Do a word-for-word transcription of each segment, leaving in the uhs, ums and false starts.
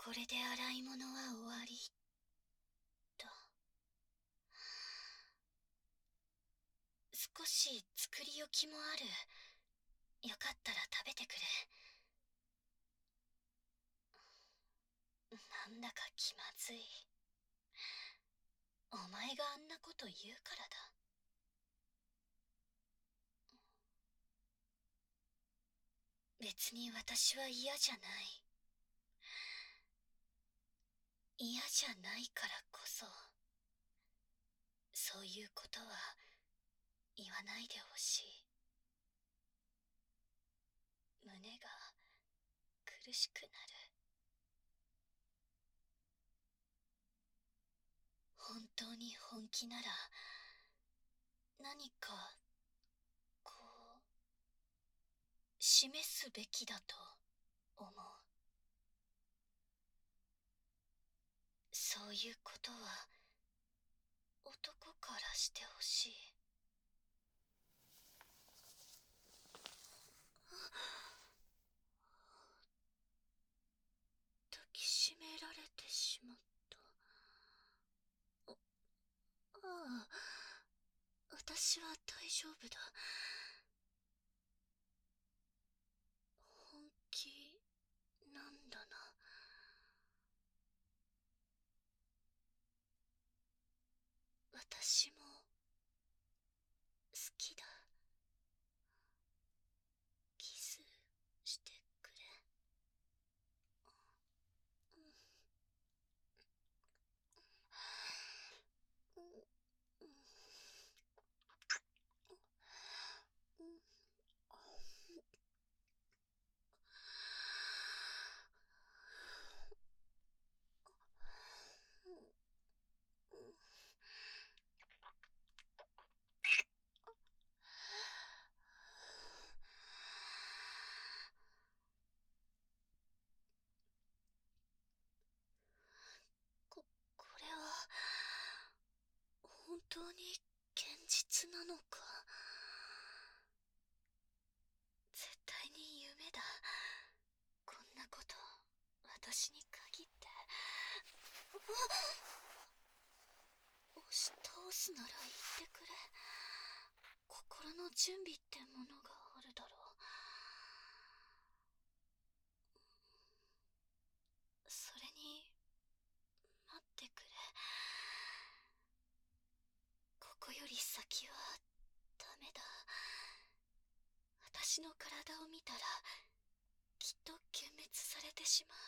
これで洗い物は終わりと。少し作り置きもある。よかったら食べてくれ。なんだか気まずい。お前があんなこと言うからだ。別に私は嫌じゃない。嫌じゃないからこそ、そういうことは言わないでほしい。胸が苦しくなる。本当に本気なら、何か、こう、示すべきだと思う。そういうことは、男からしてほしい。抱きしめられてしまった。あ、ああ、私は大丈夫だ。本気なんだな。私も好きだ。キスしてくれ。こ、これは、本当に現実なのか。絶対に夢だ。こんなこと、私に限って。押し倒すなら言ってくれ。心の準備ってものがあるだろう。それに、待ってくれ。ここより先はダメだ。私の体を見たらきっと幻滅されてしま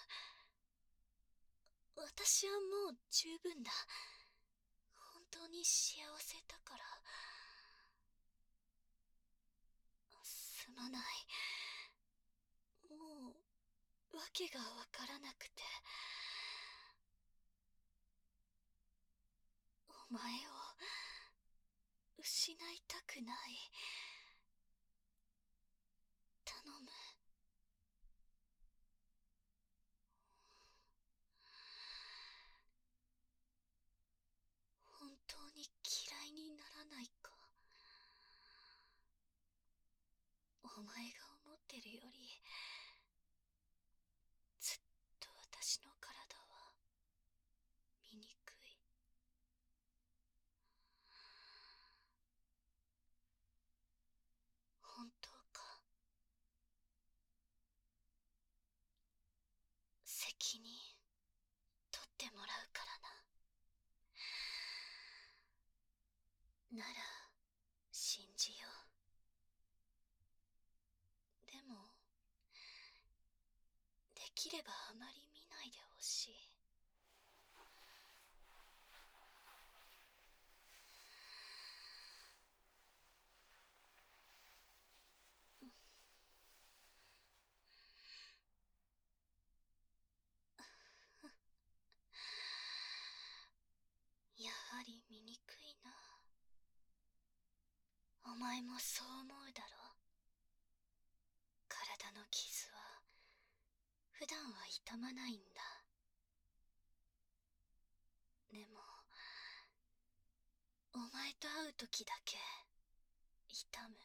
う。私はもう十分だ。本当に幸せだから。すまない。もう訳がわからなくて。お前を失いたくない。頼む。本当に嫌いにならないか。お前が思ってるよりずっと私の体は醜い。本当か。責任取ってもらうからな。なら信じよう。でもできればあまり見ないでほしい。やはり醜いな。お前もそう思うだろう。体の傷は普段は痛まないんだ。でもお前と会う時だけ痛む。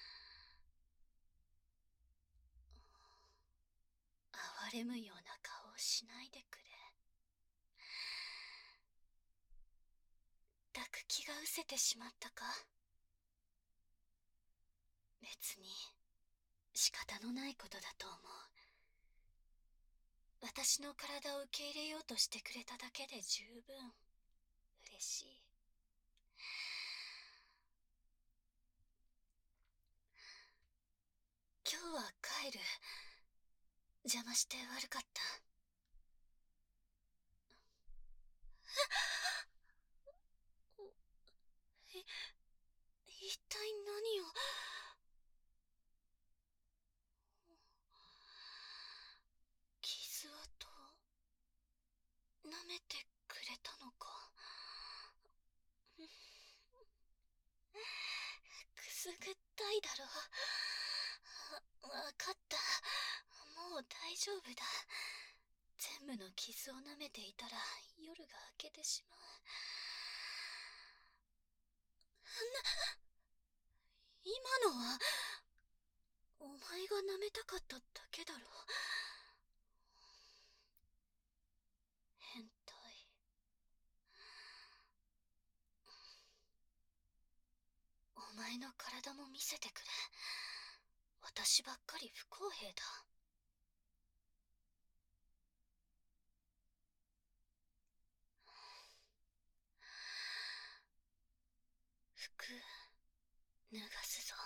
哀れむような顔をしないでくれ。抱く気が失せてしまったか？別に仕方のないことだと思う。私の体を受け入れようとしてくれただけで十分嬉しい。今日は帰る。邪魔して悪かった。え、一体何を。傷跡舐めてくれたのか。くすぐったいだろ。わかった。もう大丈夫だ。全部の傷を舐めていたら夜が明けてしまう。今のはお前が舐めたかっただけだろ。変態。お前の体も見せてくれ。私ばっかり不公平だ。服脱がすぞ。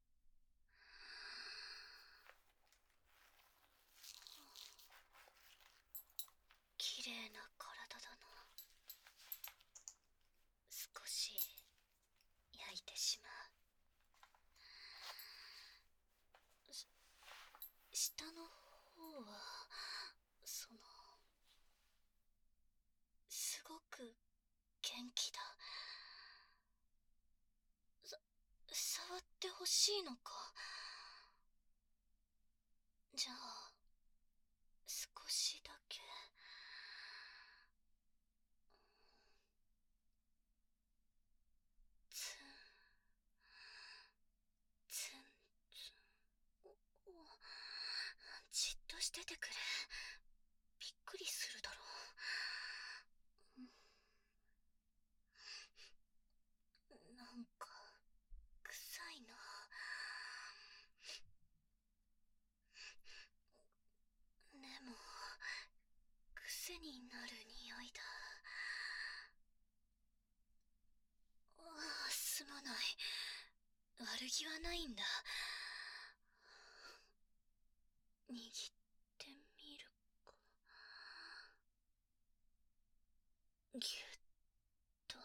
綺麗な体だな。少し焼いてしまう。し下の方はそのすごく元気だ。さ触ってほしいのか。じゃあ少しだけ。ツンツンツン。おおじっとしててくれ。びっくりするだろう。なんか臭いな。でも癖になる匂いだ。ああ、すまない。悪気はないんだ。握ってみるか。ぎゅっと。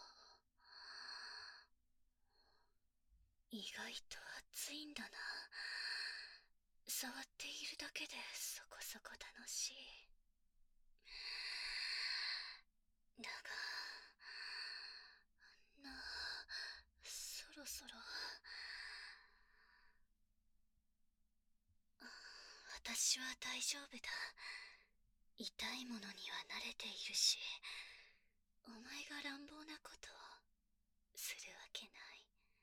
意外と熱いんだな。触っているだけでそこそこ楽しい。だがなあ、そろそろ。私は大丈夫だ。痛いものには慣れているし、お前が乱暴なことをするわけない。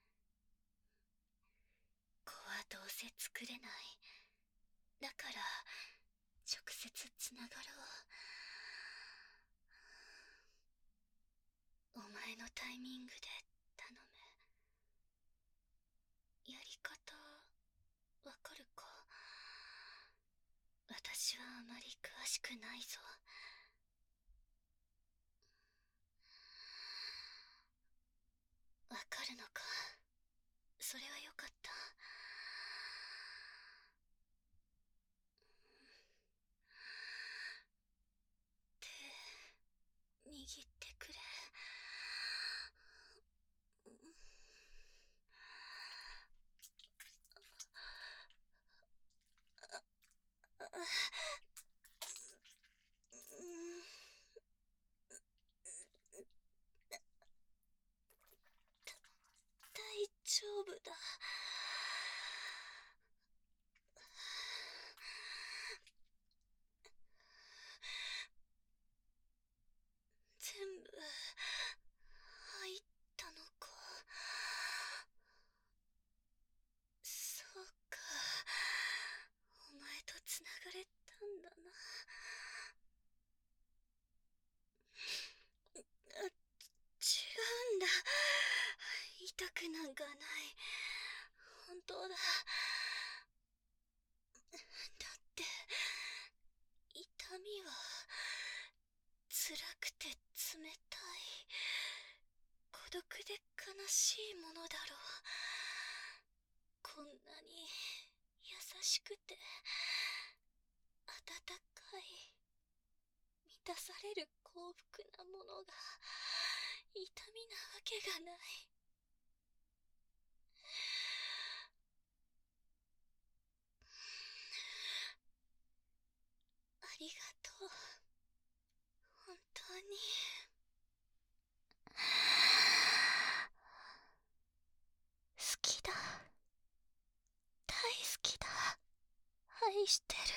子はどうせ作れない。だから直接つながろう。お前のタイミングで頼む。やり方わかるか？私はあまり詳しくないぞ。わかるのか。それはよかった。手握ってくれ。大丈夫だ。全部入ったのか。そうか、お前とつながれたんだ。 辛くて冷たい、孤独で悲しいものだろう。こんなに優しくて温かい、満たされる幸福なものが痛みなわけがない。ありがとう、本当に。好きだ、大好きだ、愛してる。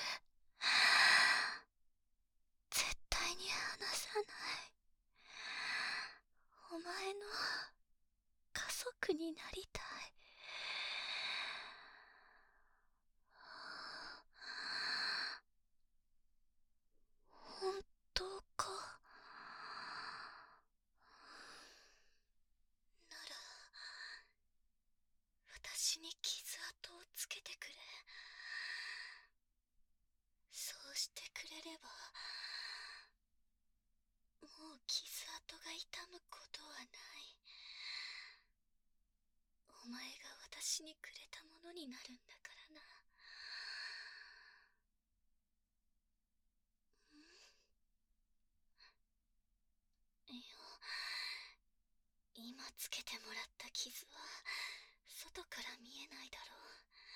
絶対に離さない。お前の家族になりたい。本当か？なら私に傷跡をつけてくれ。そうしてくれればもう傷跡が痛むことはない。お前が私にくれたものになるんだからな。いや、今つけてもらった傷は外から見えないだろう。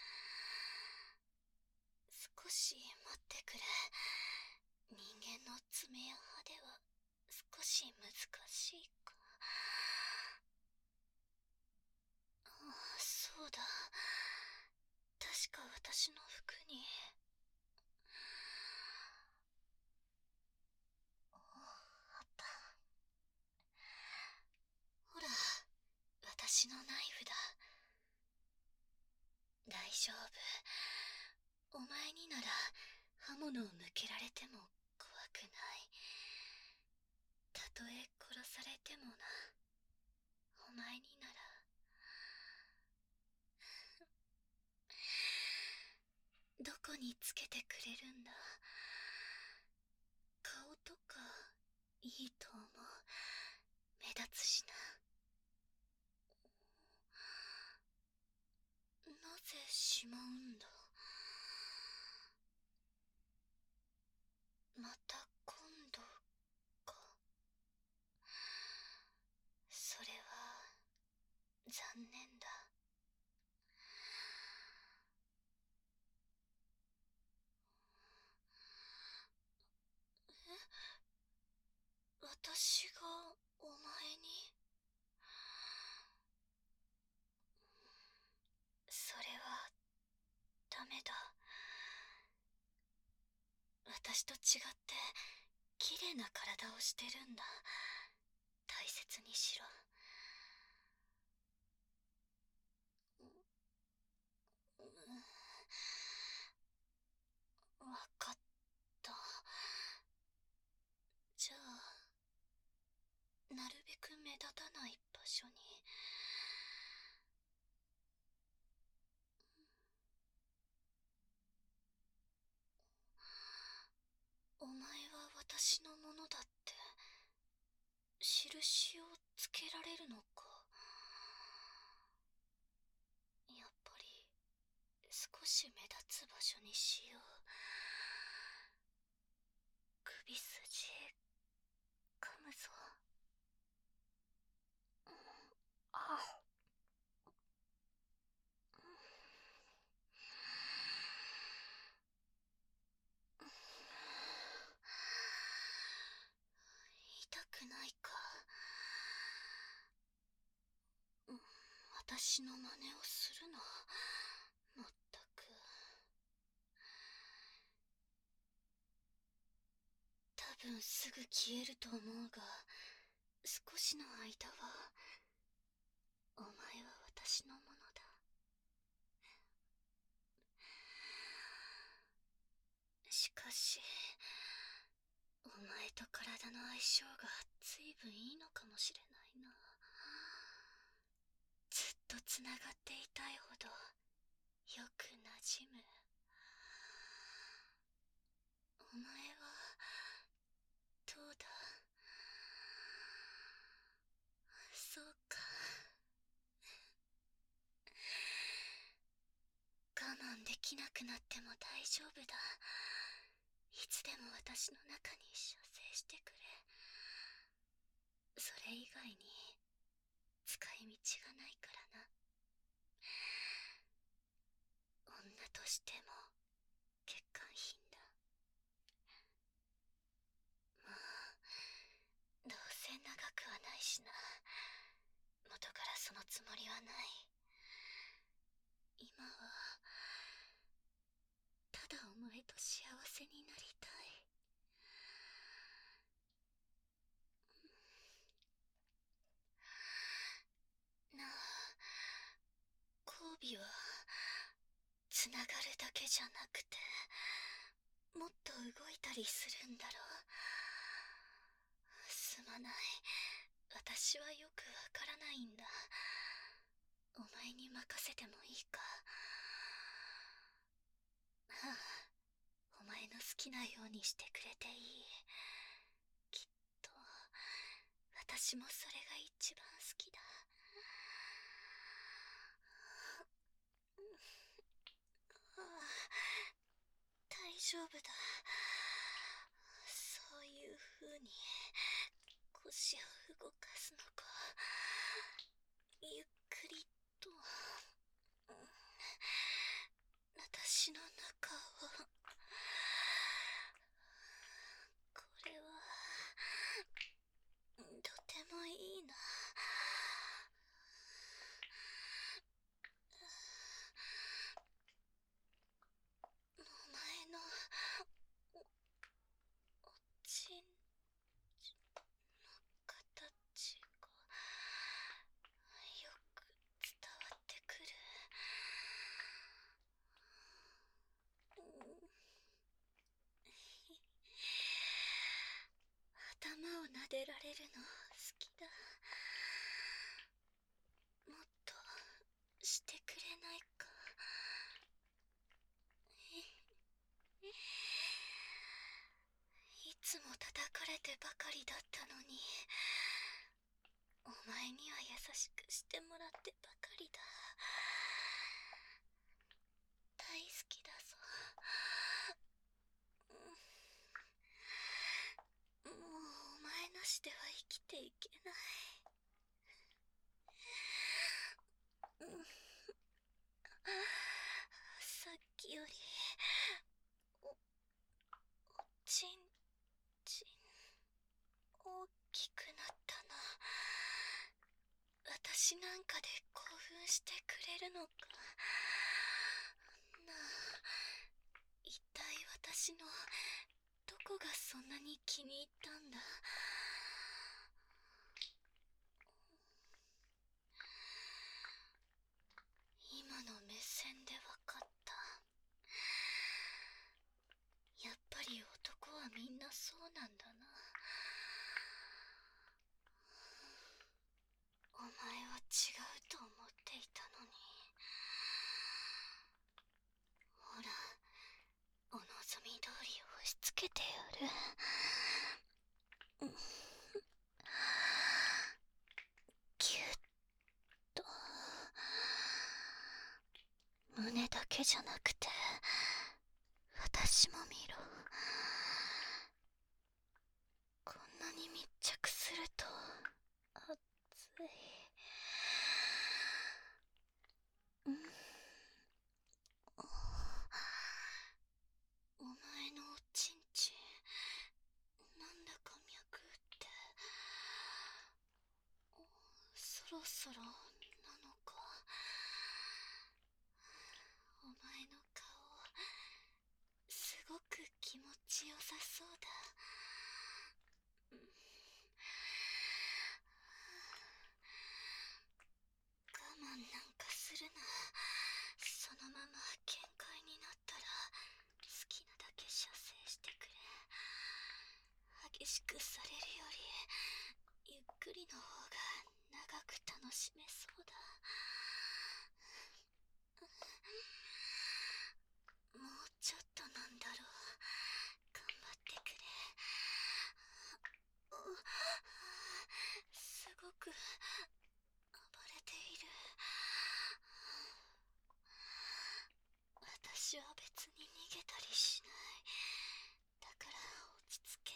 少し待ってくれ。人間の爪や歯では少し難しいか。ああ、そうだ、確か私の服に。あった。ほら、私のナイフだ。大丈夫、お前になら刃物を向けられても怖くない。たとえ殺されてもな。お前になら。どこにつけてくれるんだ？顔とかいいと思う。目立つしな。なぜしまうんだ？また今度か。それは残念だ。え？私がお前に？それはダメだ。私と違って綺麗な体をしてるんだ。大切にしろ。うん、わかった。じゃあ、なるべく目立たない場所に。お前は私のものだって印をつけられるのか？やっぱり少し目立つ場所にしよう。首筋噛むぞ。あ、痛くないか？うん、私の真似をするな。まったく。多分すぐ消えると思うが、少しの間はお前は私のものだ。しかしお前と体の相性が随分いいのかもしれないな。ずっとつながっていたいほどよく馴染む。お前はどうだ？ きなくなっても大丈夫だ。いつでも私の中に射精してくれ。それ以外に使い道がないからな。女としても欠陥品だ。まあどうせ長くはないしな。元からそのつもりはない。今はただお前と幸せになりたい。なあ、交尾はつながるだけじゃなくてもっと動いたりするんだろう。すまない、私はよくわからないんだ。お前に任せてもいいか。ああ、お前の好きなようにしてくれていい。きっと私もそれが一番好きだ。ああ、大丈夫だ。そういう風に腰を動かすのか。ゆっくりと、うん、私の中を。これはとてもいいな。お前のお、おちんちの形がよく伝わってくる。うん頭を撫でられるの好きだ。もっとしてくれないか。いつも叩かれてばかりだったのに、お前には優しくしてもらってばかりだ。大好きだぞ。もうお前なしでは生きていけない。さっきよりお、おちんちん大きくなったな。私なんかで興奮してくれるのかなあ。一体私のどこがそんなに気に入ったんだ。今の目線でわかった。やっぱり男はみんなそうなんだな。お前は違うと思っていたのに。ほら、お望み通り押し付けてやる。ぎゅっと。胸だけじゃなくて私も見ろ。こんなに密着すると熱い。うん、お前のおちんちんなんだか脈って。そろそろなのか。お前の顔すごく気持ちよさそうだ。うん、我慢なんかするな。そのまま限界になったら好きなだけ射精してくれ。激しくされるよりゆっくりの方が長く楽しめそうだ。もうちょっとなんだろう。頑張ってくれ。 私は別に逃げたりしない。だから落ち着け。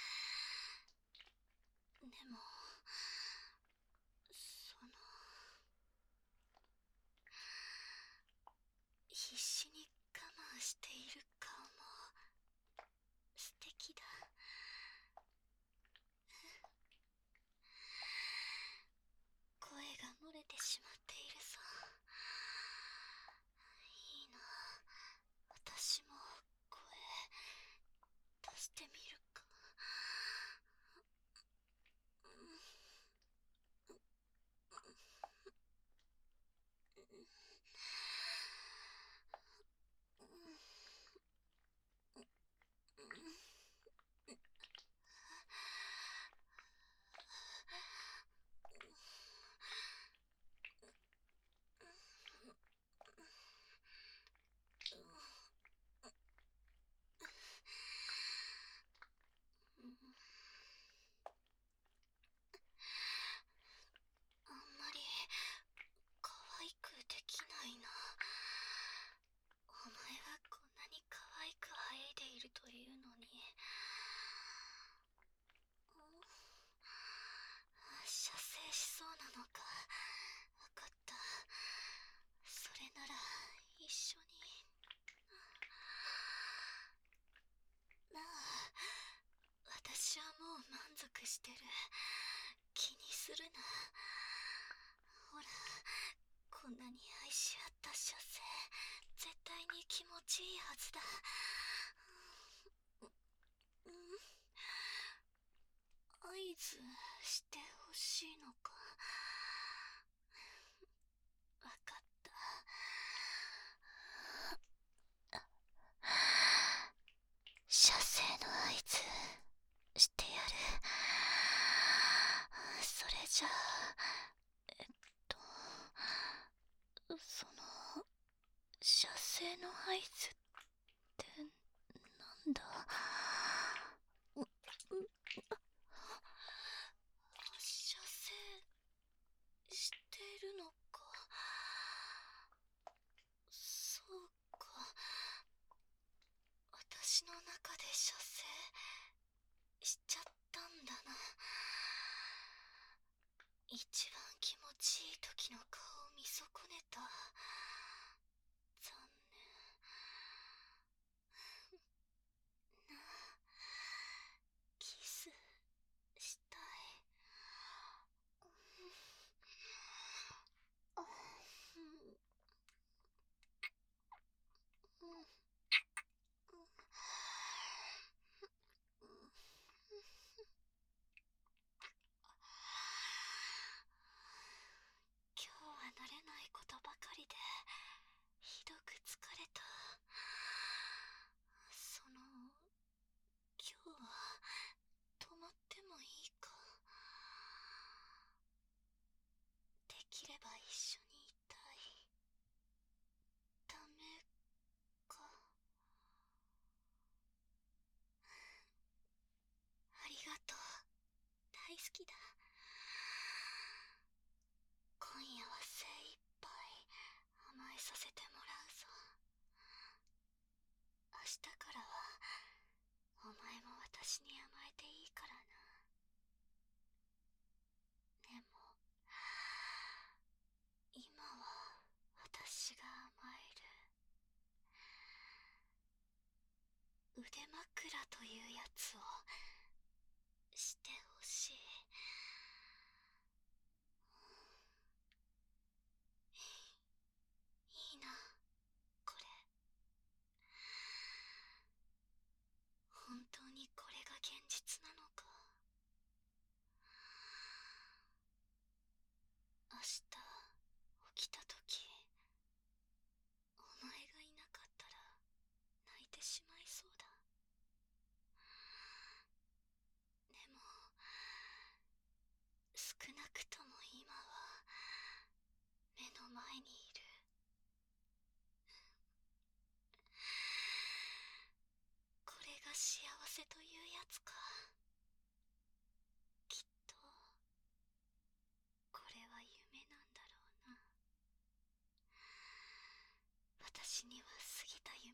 でもその必死に我慢している顔も素敵だ。声が漏れてしまっているぞ。いいな、私も声出してみるか。あんまり可愛くできないな。お前はこんなに可愛く生えているというのに。射精しそうなのか。わかった。それなら一緒に。なあ、私はもう満足してる。気にするな。ほら、こんなに愛し合った射精、絶対に気持ちいいはずだ。うん、合図してほしいのか。わかった。射精の合図してやる。それじゃあ、えっとその射精の合図ってなんだ。射精してるのか。そうか、私の中で射精しちゃったんだな。一番気持ちいい時の顔を見損ねた。残念。なあ、キスしたい。今日は慣れないことばかりでひどく疲れた。その、今日は泊まってもいいか。できれば一緒にいたい。ダメか。ありがとう。大好きだ。今夜は精一杯甘えさせてもらうぞ。明日からはお前も私に甘えていいからな。でも今は私が甘える。腕枕というやつをしてほしい。いいな、これ。本当にこれが現実なのか。明日起きた時、お前がいなかったら泣いてしまいそうだ。でも少なくとも今は目の前にいる。これが幸せというやつか。きっとこれは夢なんだろうな。私には過ぎた夢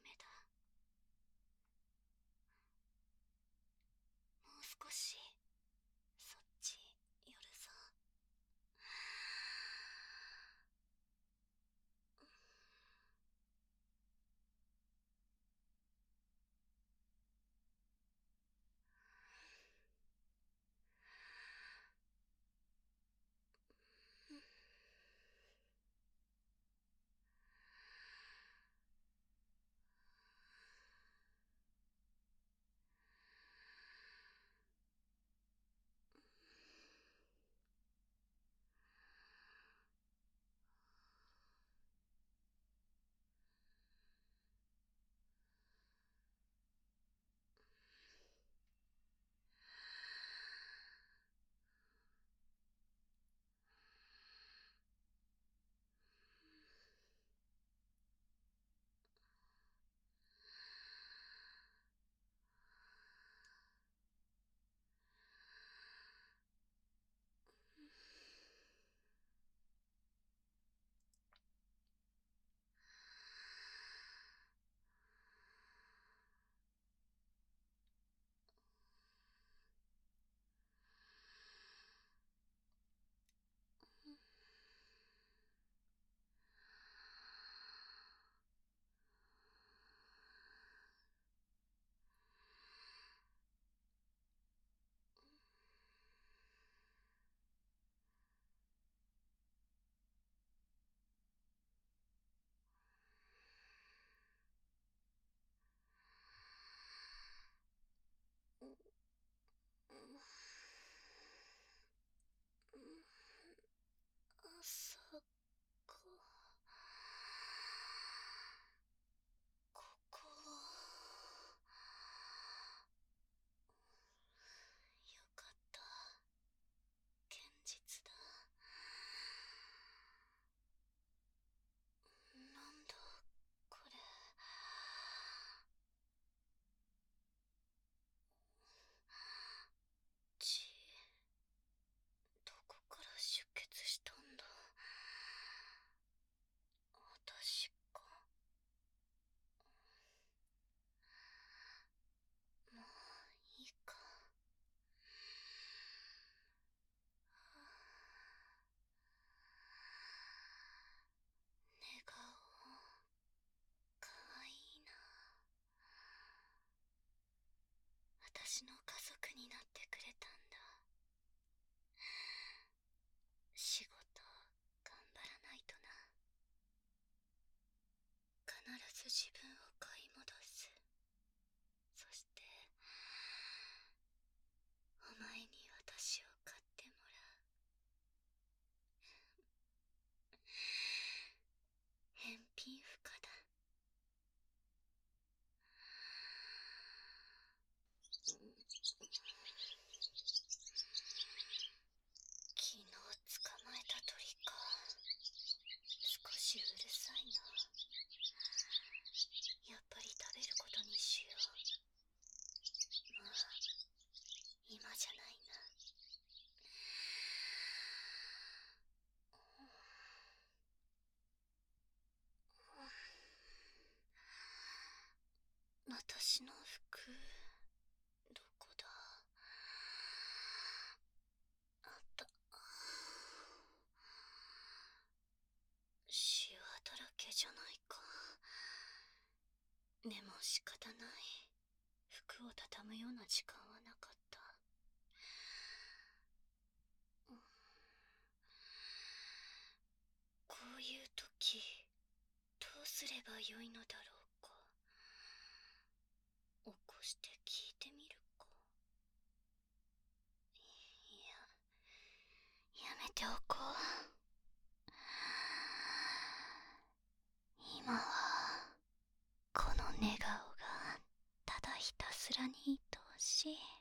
私の服、どこだ。あった。シワだらけじゃないか。でも仕方ない。服を畳むような時間はなかった。こういう時、どうすればよいのだろうか。起こして聞いてみるか。いや、やめておこう。今は、この寝顔がただひたすらに愛おしい。